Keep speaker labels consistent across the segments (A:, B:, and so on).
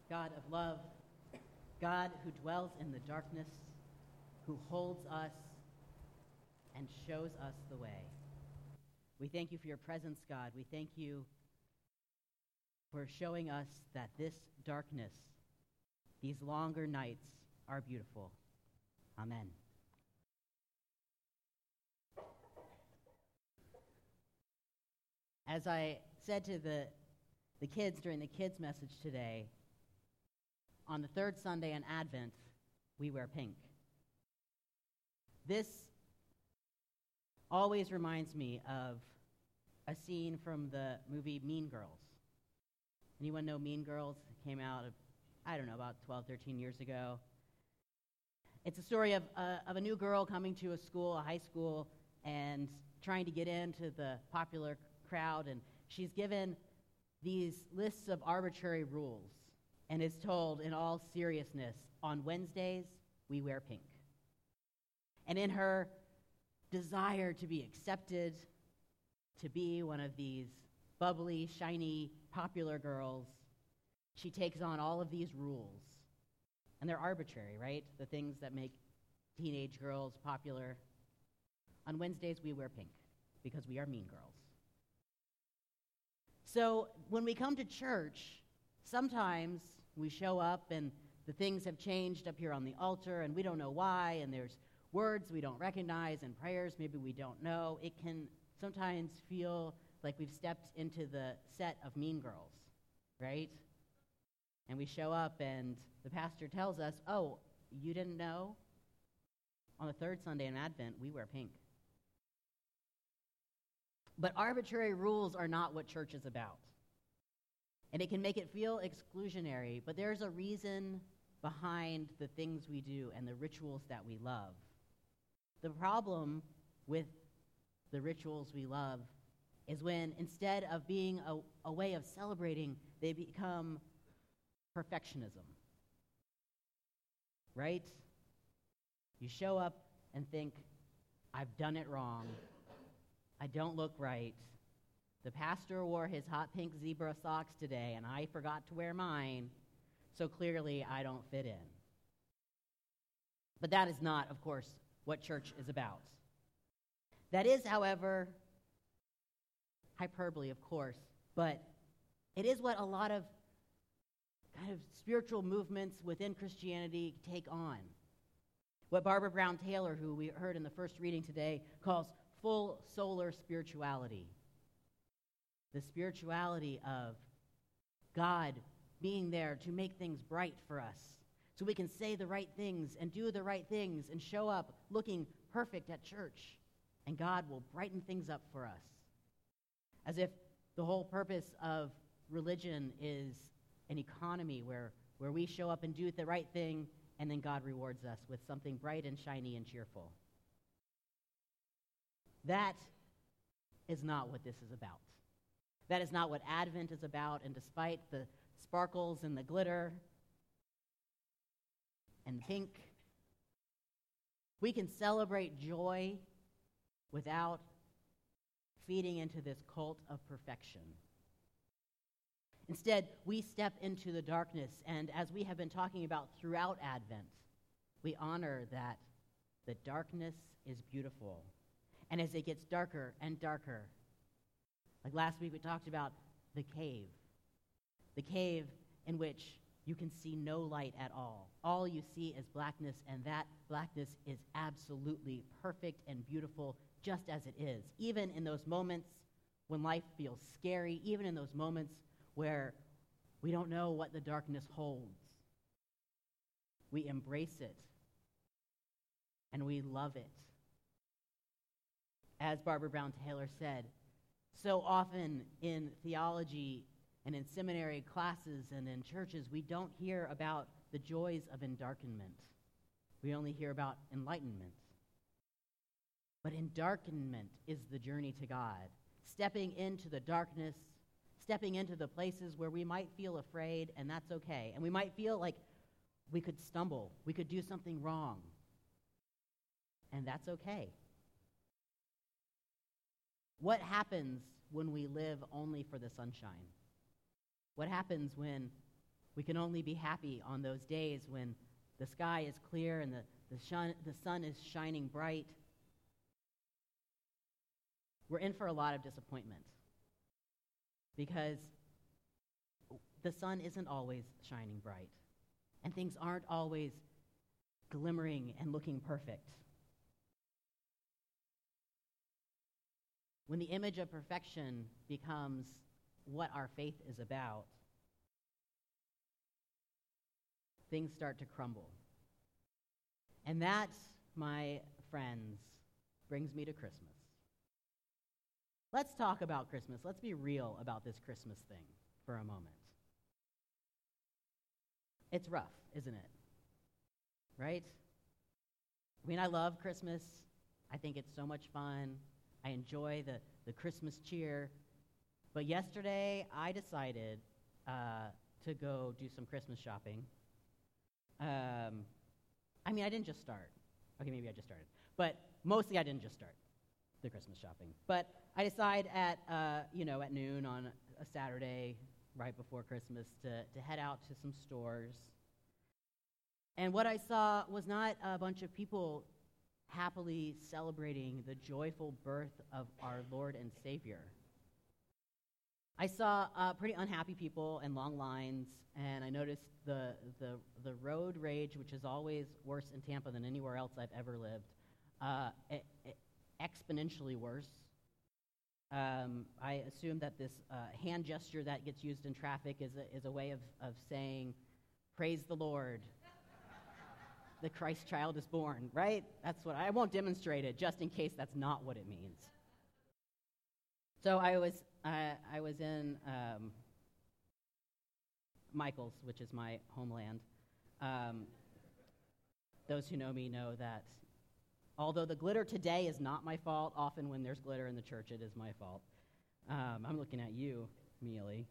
A: God of love, God who dwells in the darkness, who holds us and shows us the way. We thank you for your presence, God. We thank you for showing us that this darkness, these longer nights, are beautiful. Amen. As I said to the kids during the kids' message today, on the third Sunday in Advent, we wear pink. This always reminds me of a scene from the movie Mean Girls. Anyone know Mean Girls? It came out, about 12, 13 years ago. It's a story of a new girl coming to a school, a high school, and trying to get into the popular crowd, and she's given these lists of arbitrary rules and is told in all seriousness, on Wednesdays, we wear pink. And in her desire to be accepted, to be one of these bubbly, shiny, popular girls, she takes on all of these rules. And they're arbitrary, right? The things that make teenage girls popular. On Wednesdays, we wear pink because we are mean girls. So when we come to church, sometimes we show up and the things have changed up here on the altar and we don't know why, and there's words we don't recognize and prayers maybe we don't know. It can sometimes feel like we've stepped into the set of Mean Girls, right? And we show up and the pastor tells us, oh, you didn't know? On the third Sunday in Advent, we wear pink. But arbitrary rules are not what church is about. And it can make it feel exclusionary, but there's a reason behind the things we do and the rituals that we love. The problem with the rituals we love is when instead of being a way of celebrating, they become perfectionism. Right? You show up and think, I've done it wrong. I don't look right. The pastor wore his hot pink zebra socks today, and I forgot to wear mine, so clearly I don't fit in. But that is not, of course, what church is about. That is, however, hyperbole, of course, but it is what a lot of kind of spiritual movements within Christianity take on. What Barbara Brown Taylor, who we heard in the first reading today, calls full solar spirituality. The spirituality of God being there to make things bright for us, so we can say the right things and do the right things and show up looking perfect at church, and God will brighten things up for us. As if the whole purpose of religion is an economy where we show up and do the right thing, and then God rewards us with something bright and shiny and cheerful. That is not what this is about. That is not what Advent is about, and despite the sparkles and the glitter and the pink, we can celebrate joy without feeding into this cult of perfection. Instead, we step into the darkness, and as we have been talking about throughout Advent, we honor that the darkness is beautiful. And as it gets darker and darker, like last week we talked about the cave in which you can see no light at all. All you see is blackness, and that blackness is absolutely perfect and beautiful just as it is. Even in those moments when life feels scary, even in those moments where we don't know what the darkness holds, we embrace it and we love it. As Barbara Brown Taylor said, so often in theology and in seminary classes and in churches, we don't hear about the joys of endarkenment. We only hear about enlightenment. But endarkenment is the journey to God. Stepping into the darkness, stepping into the places where we might feel afraid, and that's okay. And we might feel like we could stumble, we could do something wrong, and that's okay. What happens when we live only for the sunshine? What happens when We can only be happy on those days when the sky is clear and the sun is shining bright. We're in for a lot of disappointment because the sun isn't always shining bright, and things aren't always glimmering and looking perfect. When the image of perfection becomes what our faith is about, things start to crumble. And that, my friends, brings me to Christmas. Let's talk about Christmas. Let's be real about this Christmas thing for a moment. It's rough, isn't it? Right? I mean, I love Christmas. I think it's so much fun. I enjoy the Christmas cheer. But yesterday, I decided to go do some Christmas shopping. I mean, I didn't just start. Okay, maybe I just started. But mostly I didn't just start the Christmas shopping. But I decide at noon on a Saturday right before Christmas to head out to some stores. And what I saw was not a bunch of people happily celebrating the joyful birth of our Lord and Savior. I saw pretty unhappy people and long lines, and I noticed the road rage, which is always worse in Tampa than anywhere else I've ever lived, exponentially worse. I assume that this hand gesture that gets used in traffic is a way of saying, "Praise the Lord. The Christ child is born," right? That's what I won't demonstrate it, just in case that's not what it means. So I was in Michael's, which is my homeland. Those who know me know that although the glitter today is not my fault, often when there's glitter in the church, it is my fault. I'm looking at you, Mealy.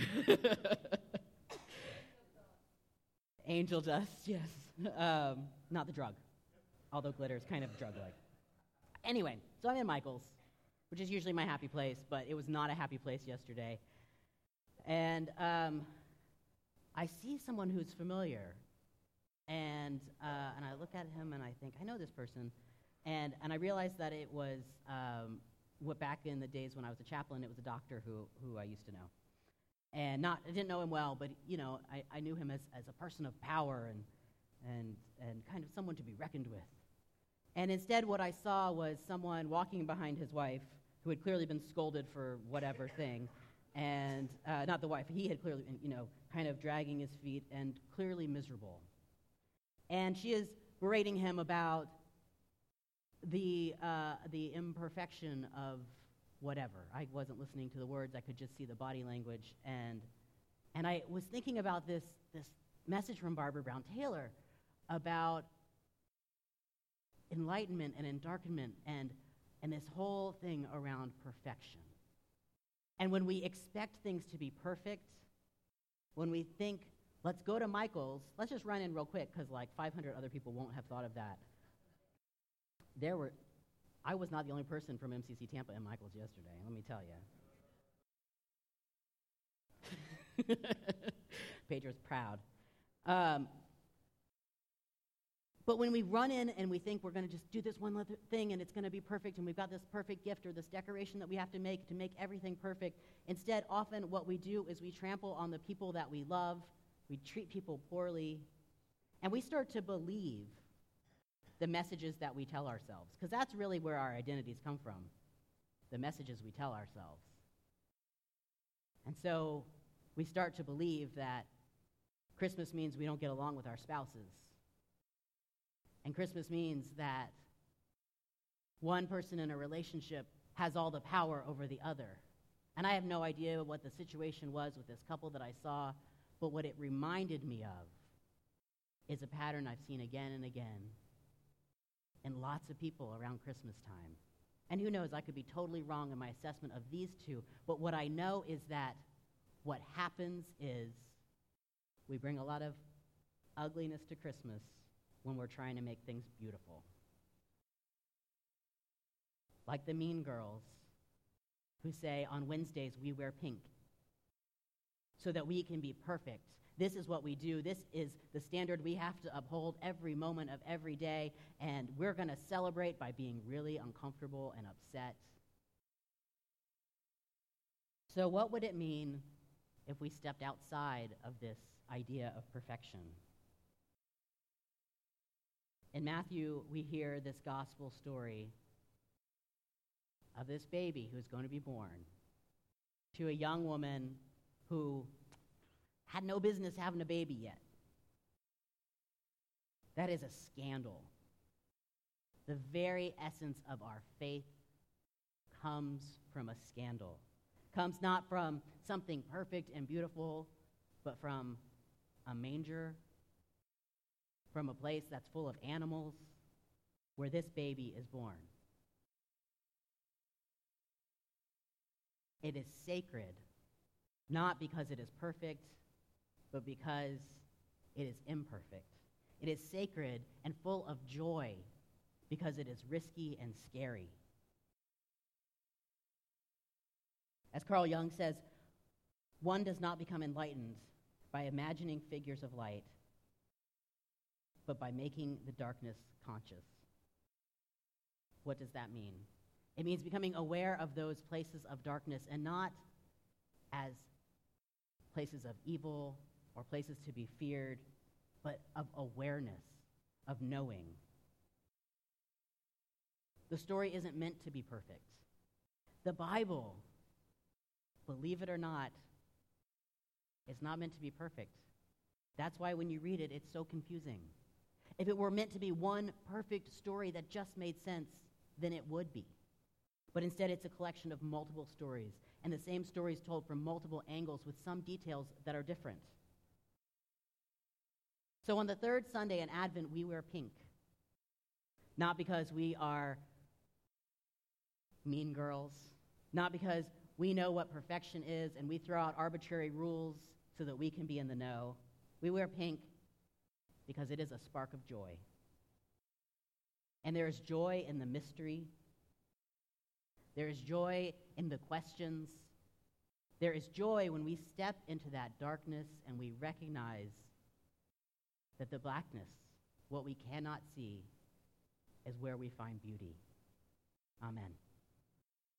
A: Angel dust, yes. Not the drug, although glitter is kind of drug-like. Anyway, so I'm in Michael's, which is usually my happy place, but it was not a happy place yesterday. And I see someone who's familiar, and I look at him and I think, I know this person. And I realized that it was, back in the days when I was a chaplain, it was a doctor who I used to know. And I didn't know him well, but I knew him as a person of power and kind of someone to be reckoned with. And instead what I saw was someone walking behind his wife who had clearly been scolded for whatever thing, and not the wife, he had clearly been, kind of dragging his feet and clearly miserable. And she is berating him about the imperfection of whatever. I wasn't listening to the words. I could just see the body language. And I was thinking about this message from Barbara Brown Taylor about enlightenment and endarkenment and this whole thing around perfection. And when we expect things to be perfect, when we think, let's go to Michael's, let's just run in real quick because like 500 other people won't have thought of that. I was not the only person from MCC Tampa in Michael's yesterday, let me tell you. Pedro's proud. But when we run in and we think we're going to just do this one little thing and it's going to be perfect and we've got this perfect gift or this decoration that we have to make everything perfect, instead, often what we do is we trample on the people that we love, we treat people poorly, and we start to believe the messages that we tell ourselves, because that's really where our identities come from, the messages we tell ourselves. And so we start to believe that Christmas means we don't get along with our spouses. And Christmas means that one person in a relationship has all the power over the other. And I have no idea what the situation was with this couple that I saw, but what it reminded me of is a pattern I've seen again and again in lots of people around Christmas time. And who knows, I could be totally wrong in my assessment of these two, but what I know is that what happens is we bring a lot of ugliness to Christmas when we're trying to make things beautiful. Like the mean girls who say on Wednesdays we wear pink so that we can be perfect. This is what we do. This is the standard we have to uphold every moment of every day, and we're going to celebrate by being really uncomfortable and upset. So what would it mean if we stepped outside of this idea of perfection? In Matthew, we hear this gospel story of this baby who's going to be born to a young woman who had no business having a baby yet. That is a scandal. The very essence of our faith comes from a scandal. Comes not from something perfect and beautiful, but from a manger, from a place that's full of animals, where this baby is born. It is sacred, not because it is perfect, but because it is imperfect. It is sacred and full of joy because it is risky and scary. As Carl Jung says, one does not become enlightened by imagining figures of light, but by making the darkness conscious. What does that mean? It means becoming aware of those places of darkness, and not as places of evil or places to be feared, but of awareness, of knowing. The story isn't meant to be perfect. The Bible, believe it or not, is not meant to be perfect. That's why when you read it, it's so confusing. If it were meant to be one perfect story that just made sense, then it would be. But instead, it's a collection of multiple stories, and the same stories told from multiple angles with some details that are different. So on the third Sunday in Advent, we wear pink. Not because we are mean girls, not because we know what perfection is and we throw out arbitrary rules so that we can be in the know. We wear pink because it is a spark of joy. And there is joy in the mystery. There is joy in the questions. There is joy when we step into that darkness and we recognize that the blackness, what we cannot see, is where we find beauty. Amen.